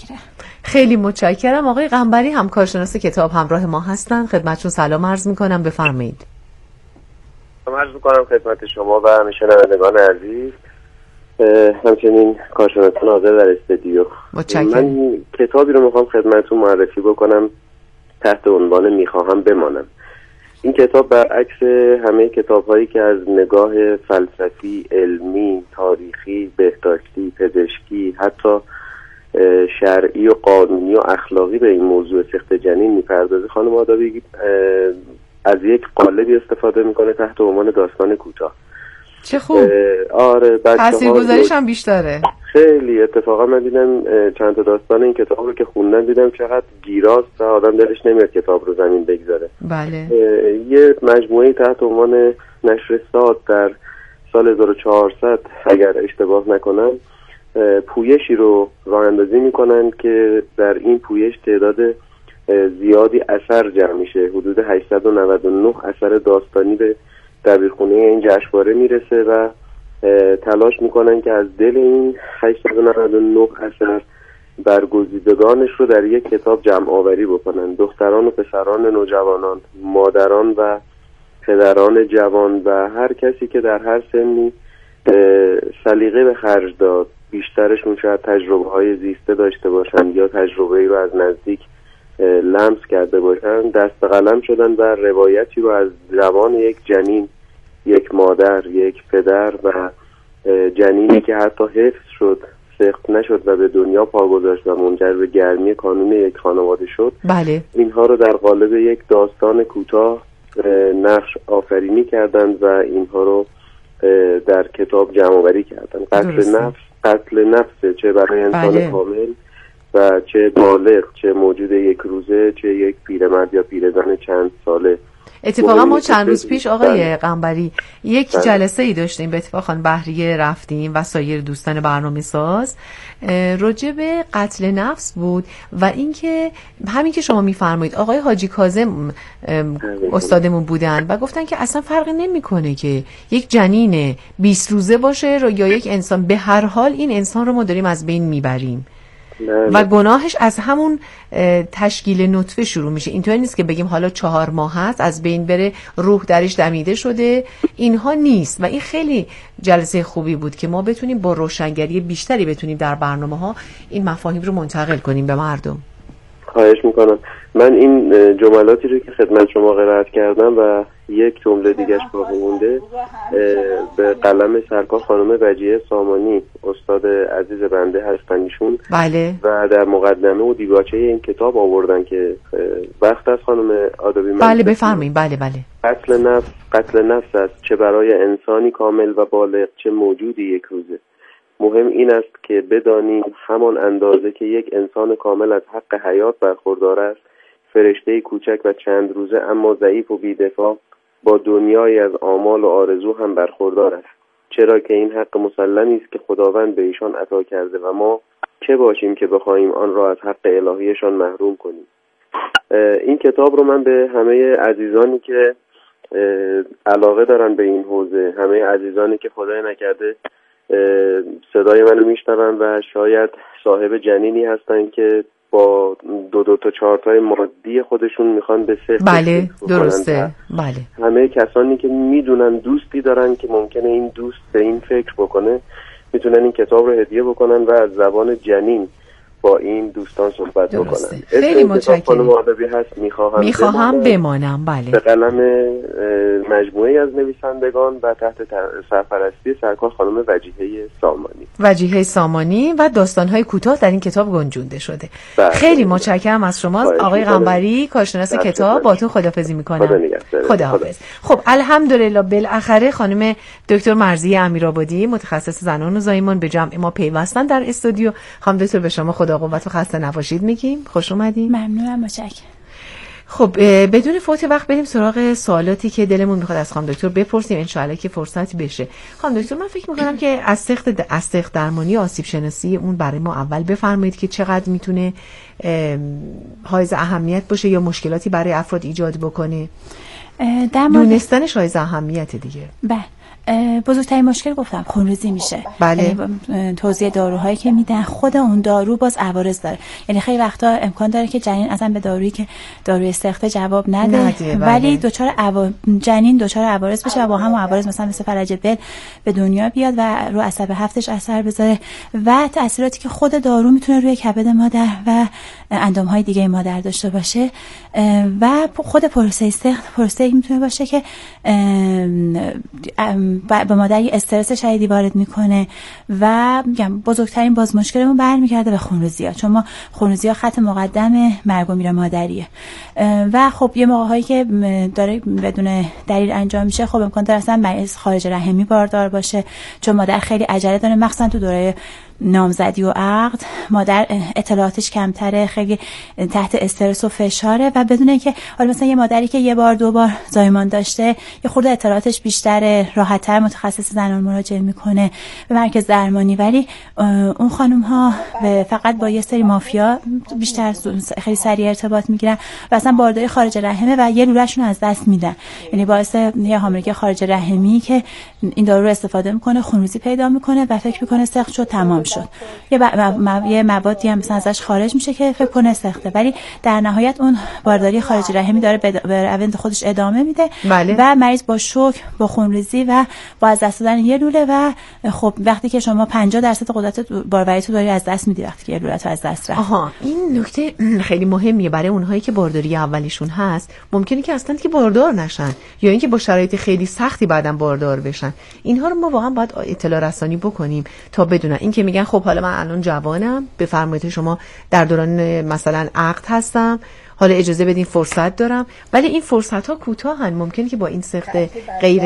متشکرم. خیلی متشکرم. آقای قنبری هم کارشناس کتاب همراه ما هستن، خدمتشون سلام عرض میکنم، بفرمایید. سلام عرض میکنم خدمت شما و شنوندگان عزیز، همچنین کارشناسان حاضر در استودیو. متشکرم. من کتابی رو میخوام خدمتتون معرفی بکنم تحت عنوان میخواهم بمانم. این کتاب برعکس همه کتاب‌هایی که از نگاه فلسفی، علمی، تاریخی، بهداشتی، پزشکی، حتی شرعی و قانونی و اخلاقی به این موضوع سقط جنین میپردازه، خانم آدابی از یک قالبی استفاده میکنه تحت عنوان داستان کوتاه. چه خوب. آره، تاثیرگذاریش هم بیشتره. خیلی اتفاقا من دیدم چند تا داستان این کتاب رو که خوندم دیدم چقدر گیراست و آدم دلش نمیاد کتاب رو زمین بگذاره. بله. یه مجموعه تحت عنوان نشر ساد در سال 1400 اگر اشتباه نکنم پویشی رو راه اندازی میکنن که در این پویش تعداد زیادی اثر جمع میشه. حدود 899 اثر داستانی به دبیرخونه این جشنواره میرسه و تلاش میکنن که از دل این 899 اثر برگزیدگانش رو در یک کتاب جمع آوری بکنن. دختران و پسران نوجوانان، مادران و پدران جوان و هر کسی که در هر سنی سلیقه به خرج داد، بیشترشون شاید تجربه های زیسته داشته باشن یا تجربه رو از نزدیک لمس کرده باشن، دست قلم شدن و روایتی رو از زبان یک جنین، یک مادر، یک پدر و جنینی که حتی حفظ شد، سقط نشد و به دنیا پا گذاشت و منجر به گرمی کانون یک خانواده شد. بله. اینها رو در قالب یک داستان کوتاه نقش آفرینی کردند و اینها رو در کتاب جمع آوری کردند. قتل نفس چه برای انسان بله. کامل و چه بالغ، چه موجود یک روزه، چه یک پیرمرد یا پیرزن چند ساله. اتفاقا ما چند روز پیش آقای قنبری یک جلسه ای داشتیم، به اتفاق خانم بحریه رفتیم و سایر دوستان برنامه ساز، راجع به قتل نفس بود و اینکه همین که شما میفرمایید آقای حاجی کاظم استادمون بودن و گفتن که اصلا فرقی نمیکنه که یک جنین 20 روزه باشه یا یک انسان، به هر حال این انسان رو ما داریم از بین میبریم و گناهش از همون تشکیل نطفه شروع میشه. اینطوری نیست که بگیم حالا 4 ماه هست از بین بره، روح درش دمیده شده، اینها نیست. و این خیلی جلسه خوبی بود که ما بتونیم با روشنگری بیشتری بتونیم در برنامه ها این مفاهیم رو منتقل کنیم به مردم. خواهش میکنم. من این جملاتی رو که خدمت شما قرائت کردم و یک جمله دیگه‌اش باقی مونده به قلم سرکار خانم وجیه سامانی، استاد عزیز بنده هستن ایشون. بله. و در مقدمه و دیباچه این کتاب آوردن که وقت از خانم آدابی. بله بفرمایید. بله بله. قتل نفس است، چه برای انسانی کامل و بالغ، چه موجودی یک روزه. مهم این است که بدانیم همان اندازه که یک انسان کامل از حق حیات برخوردار است، فرشته کوچک و چند روزه اما ضعیف و بی‌دفاع با دنیایی از آمال و آرزو هم برخوردار است، چرا که این حق مسلمی است که خداوند به ایشان عطا کرده و ما که باشیم که بخواهیم آن را از حق الهیشان محروم کنیم. این کتاب رو من به همه عزیزانی که علاقه دارن به این حوزه، همه عزیزانی که خدای نکرده صدای منو میشنون و شاید صاحب جنینی هستن که با 2 تا 4 تای مادی خودشون میخوان به سقط. بله درسته. بله. همه کسانی که میدونن دوستی دارن که ممکنه این دوست به این فکر بکنه میتونن این کتاب رو هدیه بکنن و از زبان جنین با این دوستان صحبت بکنن. خیلی متشکرم. هست میخواهم بمانم. بله. به قلم مجموعه از نویسندگان و تحت سرپرستی سرکار خانم وجیه سامانی و داستان‌های کوتاه در این کتاب گنجونده شده. خیلی متشکرم از شما آقای قنبری، کارشناس کتاب. باهاتون خداحافظی میکنم. خداحافظ. خب الحمدلله بالاخره خانم دکتر مرضیه امیرآبادی، متخصص زنان و زایمان، به جمع ما پیوستن در استودیو. خانم دکتر به شما خدا قوت و خسته نباشید میگیم. خوش اومدین. ممنونم. متشکرم. خب بدون فوت وقت بریم سراغ سوالاتی که دلمون میخواد از خانم دکتر بپرسیم، ان که فرصتی بشه. خانم دکتر من فکر میکنم که از سقط درمانی آسیب شناسی اون برای ما اول بفرمایید که چقدر میتونه حائز اهمیت باشه یا مشکلاتی برای افراد ایجاد بکنه. دونستنش حائز اهمیت دیگه. بله. بزرگترین مشکل گفتم خونریزی میشه. بله. توزیع داروهایی که میدن خود اون دارو باز عوارض داره، یعنی خیلی وقتا امکان داره که جنین اصلا به دارویی که داروی سخته جواب نده. ولی جنین دچار عوارض بشه و با هم عوارض مثلا فلج بل به دنیا بیاد و رو عصب هفتش اثر بذاره و تاثیراتی که خود دارو میتونه روی کبد مادر و اندامهای دیگه مادر داشته باشه و خود پروسه سخت پروسه میتونه باشه که به مادر استرس شدیدی وارد میکنه و میگم بزرگترین باز مشکلمون برمیگرده به خونریزی‌ها، چون ما خونریزی‌ها خط مقدم مرگ و میر مادریه و خب یه موقع‌هایی که داره بدون دلیل انجام میشه خب امکان داره اصلا مریض خارج رحمی باردار باشه، چون مادر خیلی عجله داره، مخصوصا تو دوره نامزدی و عقد مادر اطلاعاتش کمتره، خیلی تحت استرس و فشاره و بدون اینکه حالا مثلا یه مادری که یه بار دو بار زایمان داشته یه خورده اطلاعاتش بیشتره، راحت‌تر متخصص زنان مراجعه میکنه به مرکز درمانی، ولی اون خانم ها فقط با یه سری مافیا بیشتر خیلی سریع ارتباط میگیرن و اصلا بارداری خارج رحمه و یه لوله‌شون از دست میدن، یعنی باعث یه حاملگی خارج رحمی که این دارو رو استفاده میکنه خونریزی پیدا میکنه و فکر میکنه سخت شد تمام شد، یه موادی هم مثلا ازش خارج میشه که فکر کنه سخته، ولی در نهایت اون بارداری خارج رحمی داره به روند خودش ادامه میده. بله. و مریض با شوک با خونریزی و با از دست دادن یه لوله و خب وقتی که شما 50% قدرت باروری تو داری از دست میدی وقتی که یه لوله تو از دست رفت. این نکته خیلی مهمیه برای اونهایی که بارداری اولیشون هست، ممکنه که اصلا که باردار نشن یا اینکه با شرایط خیلی سختی بعداً باردار بشن. اینها رو ما واقعا باید اطلاع رسانی بکنیم تا بدونن. این که میگن خب حالا من الان جوانم، به فرمایش شما در دوران مثلا عقد هستم، حالا اجازه بدین فرصت دارم، ولی این فرصت ها کوتاهن، ممکنه که با این سخت غیر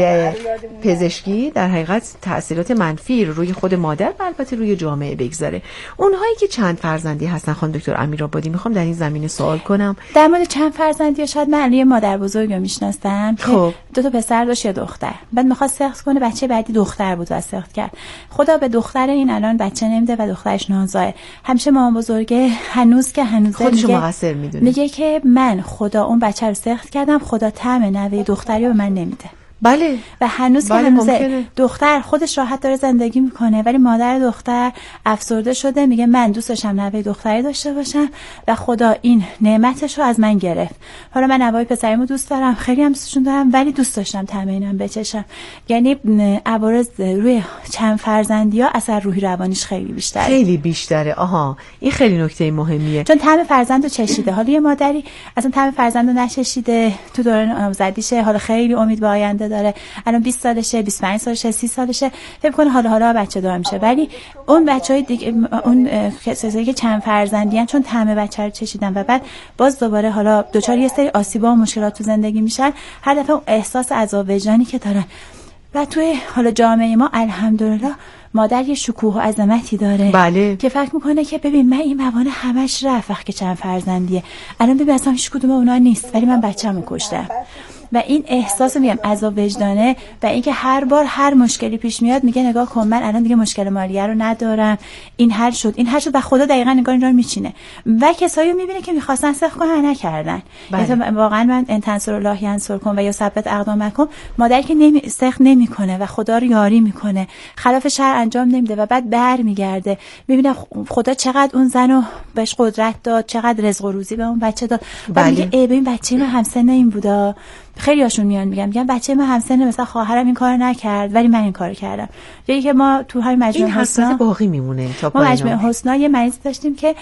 پزشکی در حقیقت تأثیرات منفی روی خود مادر و البته روی جامعه بگذاره. اونهایی که چند فرزندی هستن خانم دکتر امیرآبادی، میخوام در این زمینه سوال کنم در مورد چند فرزندی. شاید من یه مادر بزرگ رو میشناسم که 2 پسر داشت یه دختر، بعد میخواست سخت کنه، بچه بعدی دختر بود و سخت کرد. خدا به دختر این الان بچه نمیده و دخترش نازاه. همیشه مامان بزرگه هنوز خودش مقصر میدونه، میگه که من خدا اون بچه رو سخت کردم، خدا طعم نوه دختری رو به من نمیده. بله. و هنوز که هنوز دختر خودش راحت داره زندگی میکنه، ولی مادر دختر افسرده شده، میگه من دوست داشتم نوه دختری داشته باشم و خدا این نعمتش رو از من گرفت. حالا من نوای پسریمو دوست دارم، خیلی هم دوستشون دارم، ولی دوست داشتم طعم اینم بچشم. یعنی عوارض روی چند فرزندی‌ها اثر روحی روانیش خیلی بیشتره. این خیلی نکته مهمیه، چون طعم فرزندو چشیده. حالا یه مادری اصلا طعم فرزندو نچشیده، تو دوران نامزدیشه، حالا خیلی امید به آینده داره، الان 20 سالشه، 25 سالشه، 30 سالشه، فکر کنه حالا بچه دار میشه، ولی اون بچهای دیگه، اون کسایی که چند فرزندیان، چون طعم بچه رو چشیدن و بعد باز دوباره حالا دوچار یه سری آسیبا و مشکلات تو زندگی میشن، هر دفعه اون احساس عذاب وجدانی که دارن. و توی حالا جامعه ما الحمدلله مادر یه شکوه و عظمتی داره. بله. که فکر میکنه که ببین من این موانع همش رفت که چند فرزندیه، الان ببین اصلا هیچ کدوم اونا نیست، ولی من بچه‌مو کشتم. و این احساس میگم عذاب وجدانه و اینکه هر بار هر مشکلی پیش میاد میگه نگاه کن من الان دیگه مشکل مالیه رو ندارم، این حل شد و خدا دقیقاً نگاه اینجا رو میچینه و کسایی میبینه که میخواستن سخت کنن نکردن. بله. واقعا من ان تنصر الله ینصر کن و یا ثبت اقدامکم، مادری که سخت نمیکنه و خدا رو یاری میکنه، خلاف شرع انجام نمیده و بعد برمیگرده میبینه خدا چقدر اون زنو بهش قدرت داد، چقدر رزق و روزی به اون بچه داد. بله. میگه ای ببین بچه من همسن این بودا. خیلی هاشون میگن بچه من همسن مثلا خواهرم این کار نکرد ولی من این کارو کردم. یکی که ما تو های مجموعه حسنا باقی میمونه تا ما مجموعه حسنا یه مریض داشتیم که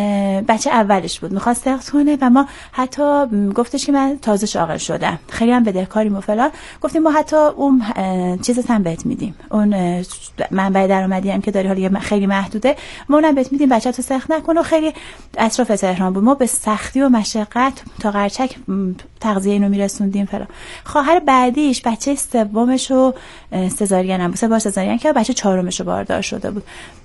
بچه اولش بود میخواست سخت کنه و ما حتی گفتش که من تازه شاغل شدم، خیلی هم بدهکاریم و فلان، گفتیم ما حتی اون چیزت هم بهت میدیم، اون منبع درآمدی هم که داری حالا خیلی محدوده، ما اونم بهت میدیم، بچه‌تو سخت نکن. و خیلی اطراف تهران بود، ما به سختی و مشقت تا قرچک تغذیه اینو میرسوندیم فلان. خواهر بعدیش بچه سومشو سزارین هم بود، 3 بار سزارین که بچه 4مشو باردار شده بود.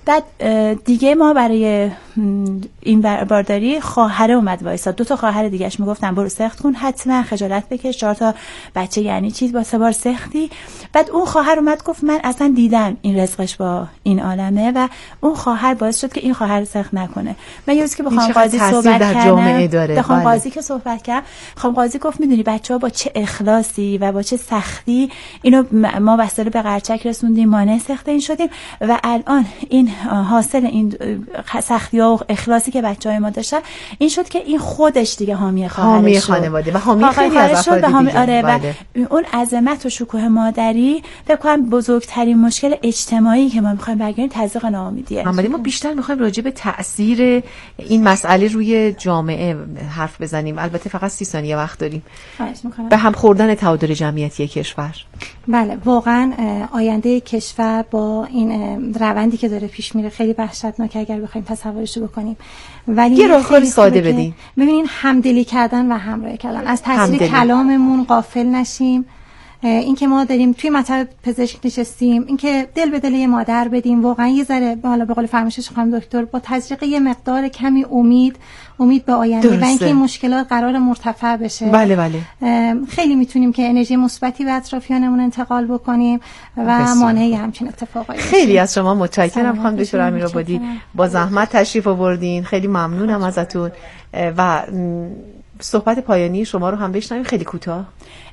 بعد دیگه ما برای این بارداری خواهره اومد وایساد. 2 تا خواهر دیگه‌اش میگفتن برو سخت کن، حتما خجالت بکش، 4 تا بچه یعنی چی با 3 بار سختی. بعد اون خواهر اومد گفت من اصلا دیدم این رزقش با این عالمه و اون خواهر باعث شد که این خواهر سخت نکنه. من یه روز که بخوام قاضی صحبت کردم، بخوام قاضی که صحبت کردم، خانم قاضی گفت میدونی بچه‌ها با چه اخلاصی و با چه سختی اینو ما وسیله به قرچک رسوندیم، مانع سخت این شدیم و الان این حاصل این سختی‌ها و اخلاصی که بچه‌های ما داشتن این شد که این خودش دیگه حامی خانواده و حامی خیلی از افراد دیگه. آره و اون عظمت و شکوه مادری فکر کنم بزرگترین مشکل اجتماعی که ما می‌خوایم برگردیم تزریق ناامیدیه. ولی ما بیشتر می‌خوایم راجع به تأثیر این مسئله روی جامعه حرف بزنیم. البته فقط 30 ثانیه وقت داریم. به هم خوردن تعادل جمعیتی کشور. بله واقعا آینده کشور با این روندی که داره پیش میره خیلی وحشتناکه اگر بخوایم تصورش رو بکنیم. ولی یه راهکار ساده بدین. ببینین همدلی کردن و همراهی کردن، از تاثیر کلاممون غافل نشیم. این که ما داریم توی مطب پزشک نشستیم، این که دل به دل یه مادر بدیم، واقعا یه ذره حالا به قول فرمایشش خانم دکتر با تزریق یه مقدار کمی امید به آینده و اینکه این مشکلات قرار مرتفع بشه. بله. خیلی میتونیم که انرژی مثبتی به اطرافیانمون انتقال بکنیم و مانعی همچین اتفاقایی. خیلی از شما متشکرم خانم دکتر امیرآبادی، با زحمت تشریف آوردین. خیلی ممنونم ازتون و صحبت پایانی شما رو هم بشنویم خیلی کوتاه.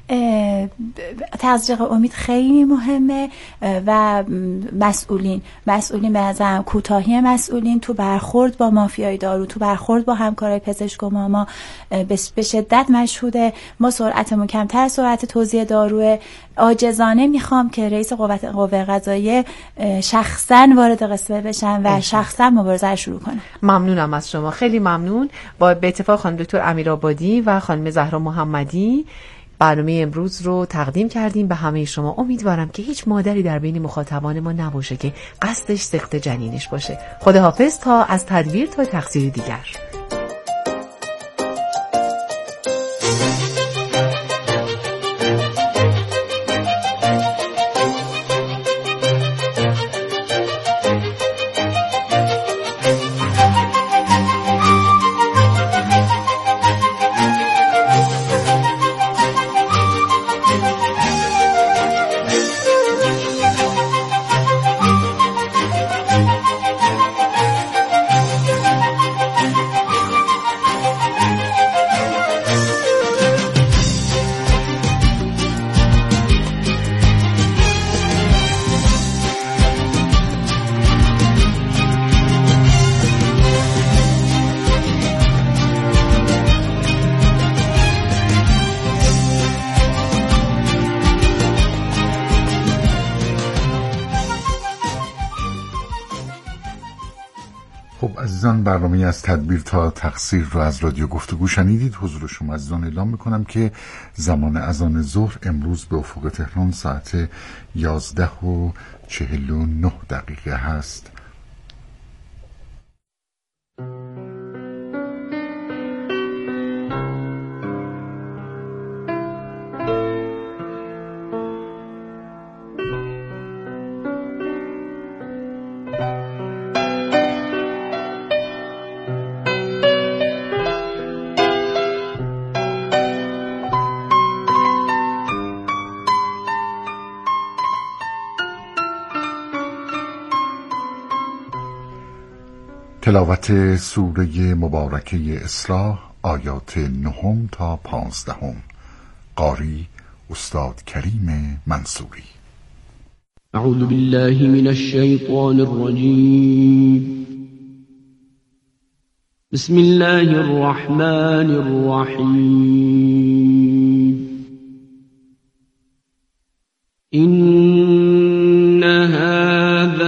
تزریق امید خیلی مهمه و مسئولین به نظرم کوتاهی مسئولین تو برخورد با مافیای دارو، تو برخورد با همکارای پزشک و ما به شدت مشهوده. ما سرعتمون کمتر سرعت توزیع داروه. عاجزانه میخوام که رئیس قوه قضاییه شخصا وارد قصه بشن و شخصا مبارزه رو شروع کنن. ممنونم از شما، خیلی ممنون. به اتفاق خانم دکتر امیرآبادی و خانم زهرا محمدی برنامه امروز رو تقدیم کردیم به همه شما. امیدوارم که هیچ مادری در بین مخاطبان ما نباشه که قصدش سقط جنینش باشه. خداحافظ تا از تدبیر تا تقصیر دیگر. عزیزان، برنامه از تدبیر تا تقصیر رو از رادیو گفتگو شنیدید. حضور شما عزیزان اعلام میکنم که زمان اذان ظهر امروز به افق تهران ساعت 11:49 هست. تلاوت سوره مبارکه اصلاح آیات 9 تا 15. قاری استاد کریم منصوری. اعوذ بالله من الشیطان الرجیم. بسم الله الرحمن الرحیم. إن هذا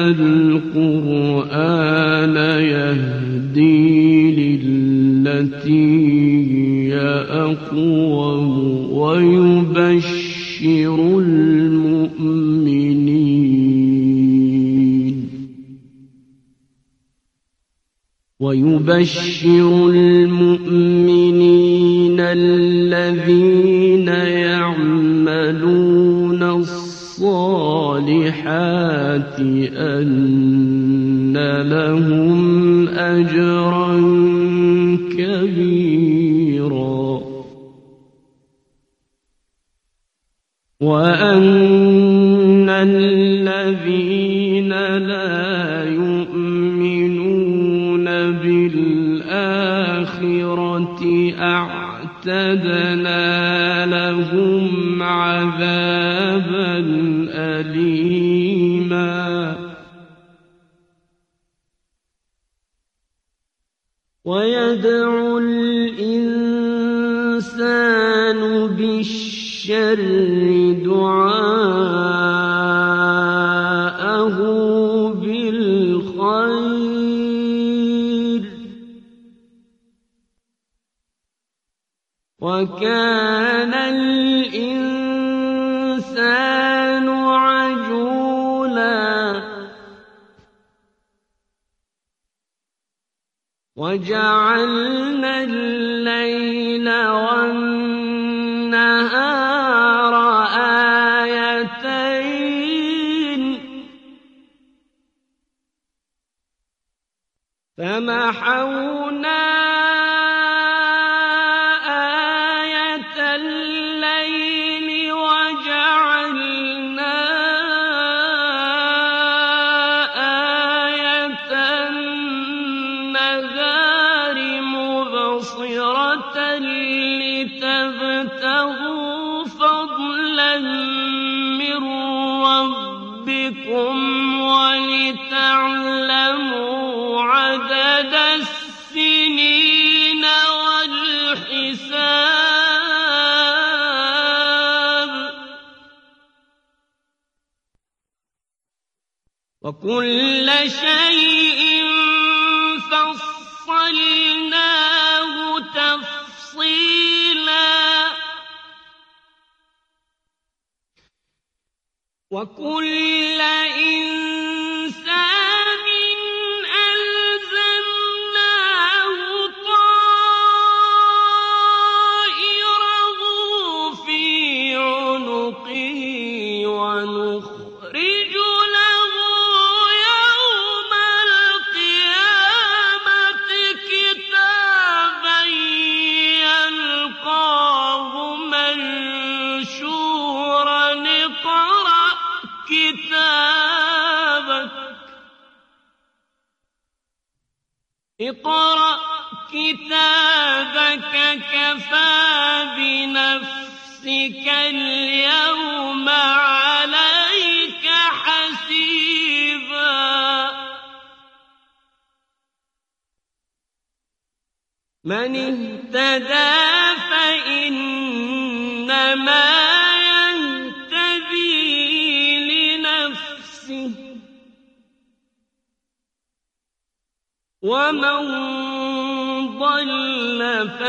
القرآن يهدي للتي هي أقوم ويبشر المؤمنين الذين يعملون الصالحات أن أجرا كبيرا وأن الذين لا يؤمنون بالآخرة أعتدنا لهم عذابا أليما ويدعو الإنسان بالشر دعاءه بالخير وكان الإنسان عجولا وجعلنا الليل والنهار آيتين فمحونا آية الليل وجعلنا آية النهار مبصرة لتبتغوا فضلا من ربكم ولتعلموا عدد السنين والحساب وكل شيء فصلناه تفصيلا وكل إنسان ألزمناه طائره في عنقه ونخرج له يوم القيامة كتابا يلقاه منشورا اقرأ كتابك كفى بنفسك اليوم عليك حسيبا من اهتدى فإنما يهتدي لنفسه ومن ضل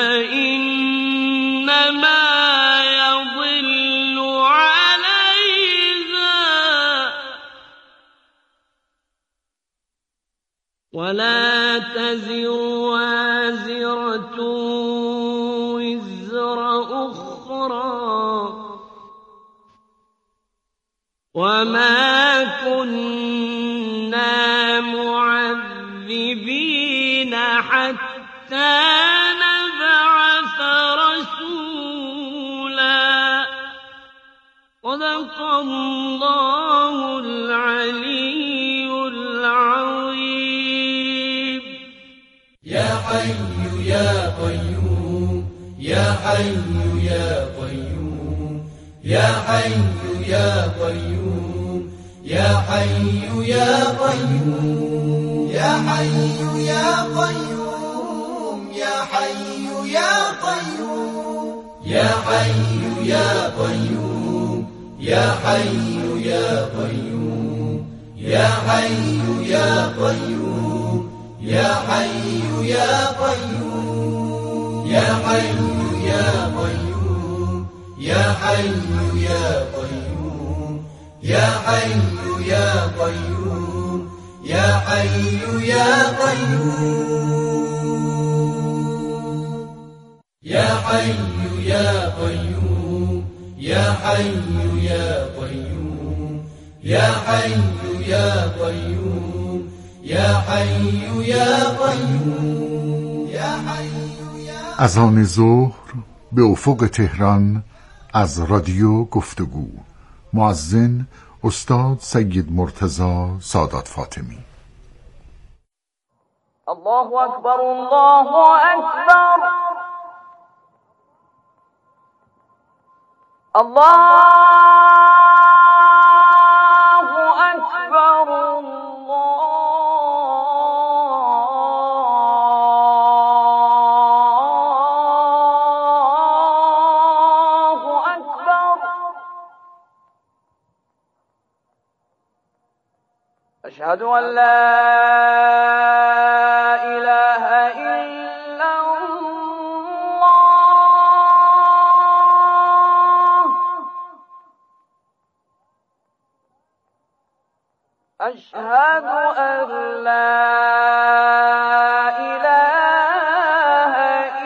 فإنما يضل عليها ولا تزر وازرة وزر أخرى وما كنا معذبين حتى نبعث رسولا صدق الله العلي العظيم يا حي يا قيوم يا حي يا قيوم يا حي يا قيوم يا حي يا قيوم يا حي يا قيوم يا حي يا قيوم يا حي يا قيوم يا حي يا قيوم يا حي يا قيوم يا حي يا قيوم يا حي يا قيوم يا حي يا قيوم يا حي يا قيوم يا حي يا قيوم يا حي يا قيوم يا حي يا قيوم يا حي يا قيوم يا حي يا قيوم يا حي يا اذان ظهر به افق تهران از رادیو گفتگو. مؤذن استاد سید مرتضی سادات فاطمی. الله اکبر الله اکبر الله اکبر الله اکبر. اشهد ان لا أشهد أن لا إله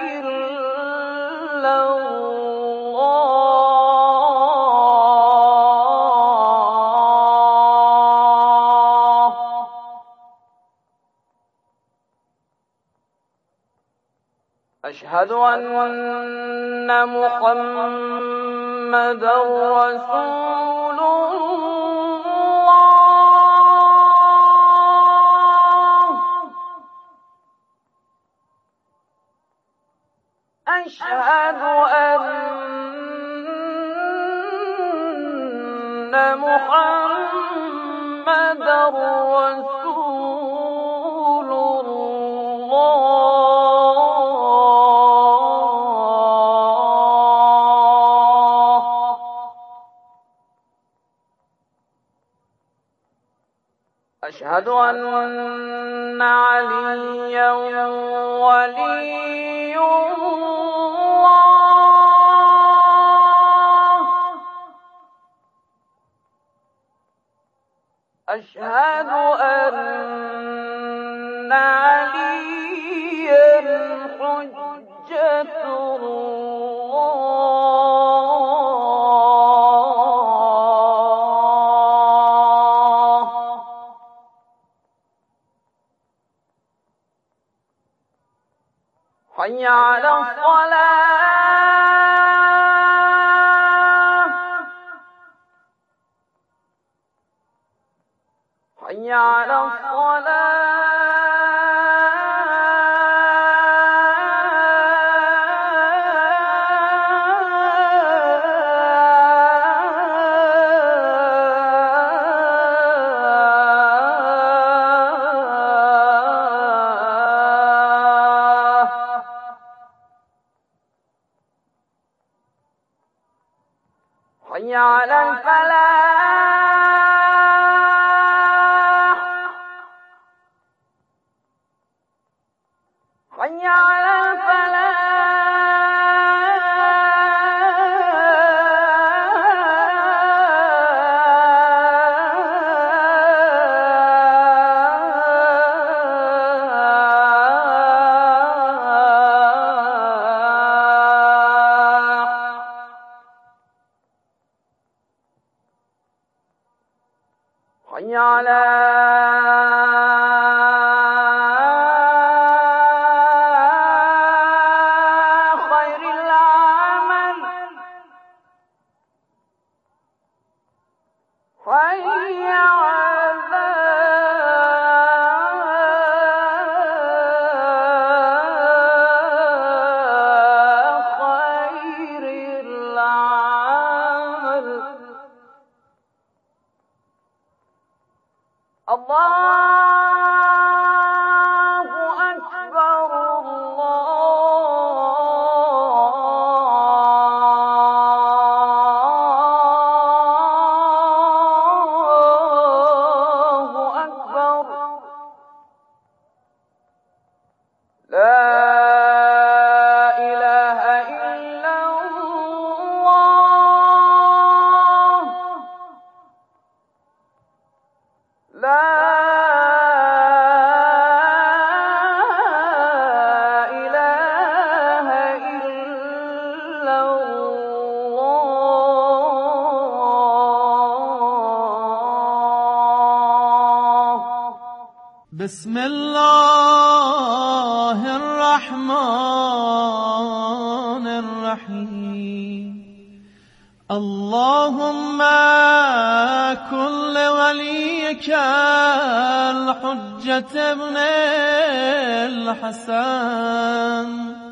إلا الله. أشهد أن محمدا رسول أشهد أن محمدا رسول الله. أشهد أن عليا ولي أشهد أن عليا حجة الله. حي على الصلاة حي على الصلاة. حي على الفلاح حي على حي على خير العمل حي على خير العمل. الله بسم الله الرحمن الرحیم اللهم كن لوليك الحجة ابن الحسن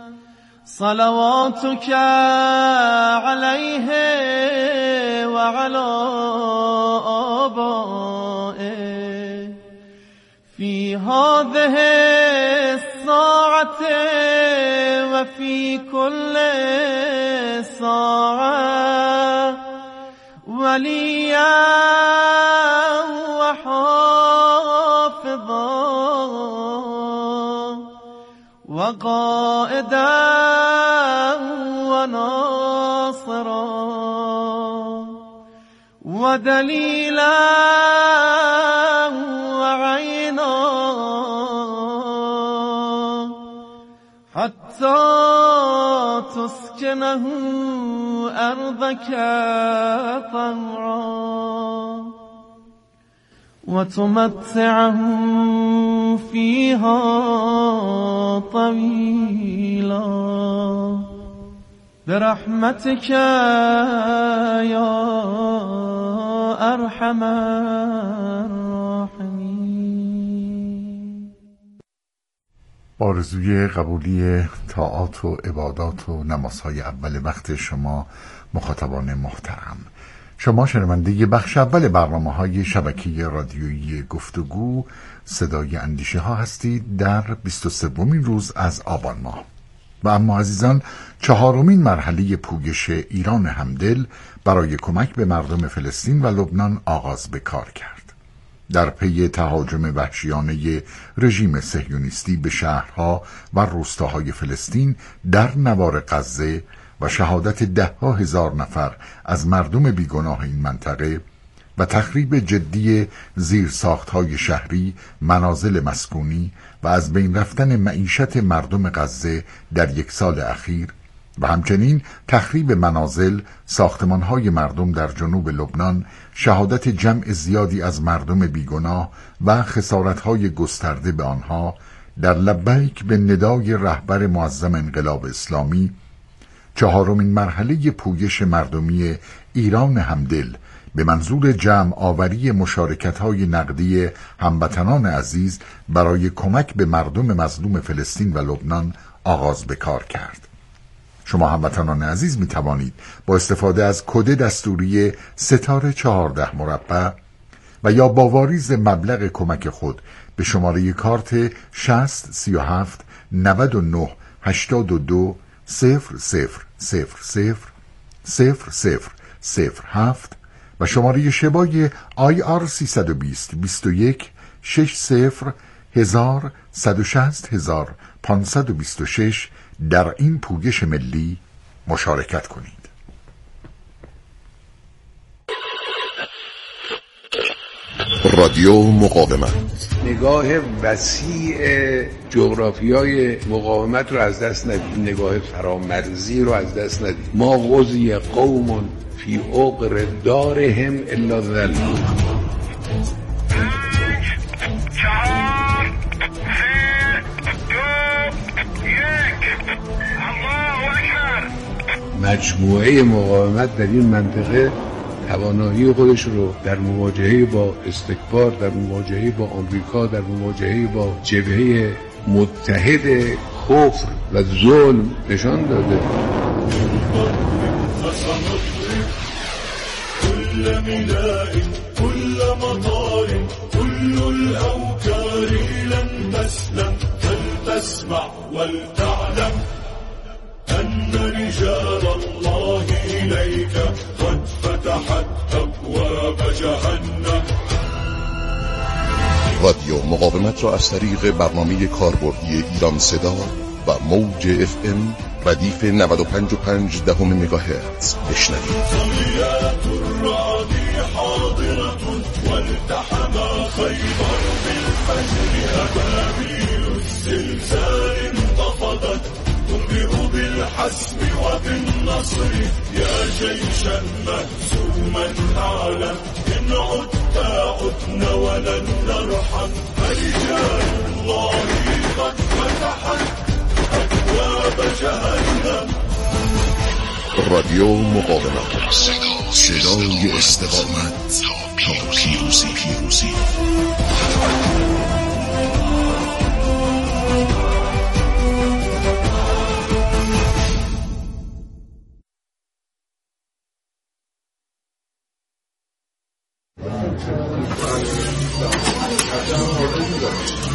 صلواتك عليه وعلى آبائه في هذه الساعة وفي كل ساعة وليا وحافظا وقائدا وناصرا ودليلا وعينا حتى تسكنه أرضك طوعا وتمتعه فيها طويلا برحمتك يا أرحم الراحمين. آرزوی قبولی طاعات و عبادات و نمازهای اول وقت شما مخاطبان محترم. شما شنونده بخش اول برنامه‌های شبکه رادیویی گفتگو صدای اندیشه ها هستید در 23مین روز از آبان ماه. و اما عزیزان، 4مین مرحله پویش ایران همدل برای کمک به مردم فلسطین و لبنان آغاز به کار کرد. در پی تهاجم وحشیانه رژیم صهیونیستی به شهرها و روستاهای فلسطین در نوار غزه و شهادت 10,000 نفر از مردم بیگناه این منطقه و تخریب جدی زیرساخت‌های شهری، منازل مسکونی و از بین رفتن معیشت مردم غزه در یک سال اخیر و همچنین تخریب منازل، ساختمان‌های مردم در جنوب لبنان، شهادت جمع زیادی از مردم بیگناه و خسارت‌های گسترده به آنها در لبیک به ندای رهبر معظم انقلاب اسلامی، 4مین مرحله پویش مردمی ایران همدل به منظور جمع آوری مشارکت‌های نقدی هموطنان عزیز برای کمک به مردم مظلوم فلسطین و لبنان آغاز به کار کرد. شما هموطنان عزیز می توانید با استفاده از کد دستوری ستاره 14 مربع و یا با واریز مبلغ کمک خود به شماره کارت 60 37 99 82 000007 و شماره شبای IR 320 21 60 160526 در این پویش ملی مشارکت کنید. رادیو مقاومت نگاه وسیع جغرافیای مقاومت رو از دست ندید، نگاه فرامرزی رو از دست ندید. ما غزی قوم فی عقر دارهم الا ذل. مجموعه مقاومت در این منطقه توانایی خودش رو در مواجهه با استکبار، در مواجهه با آمریکا، در مواجهه با جبهه متحد کفر و ظلم نشان داده. كل ملاء كل مطار كل الأوكار لن تسلم فلتسمع ولتعلم أن رجال الله إليك قد فتحت أبواب جهنم. رادیو مقاومت را از طریق برنامه کاربردی ایران صدا و موج FM ردیف 95.5 مگاهرتز بشنوید. صليات الرعد حاضرة والتحم خيبر بالفجر أبابيل الزلزال انتفضت تنبئ بالحق بالحسب وبالنصر يا جيشا مهزوما أعلى إن عدت عدنا ولن نرحم فرجال الله قد فتحت أبواب جهنم. رادیو مقاومت، صدای استقامت تا پیروزی.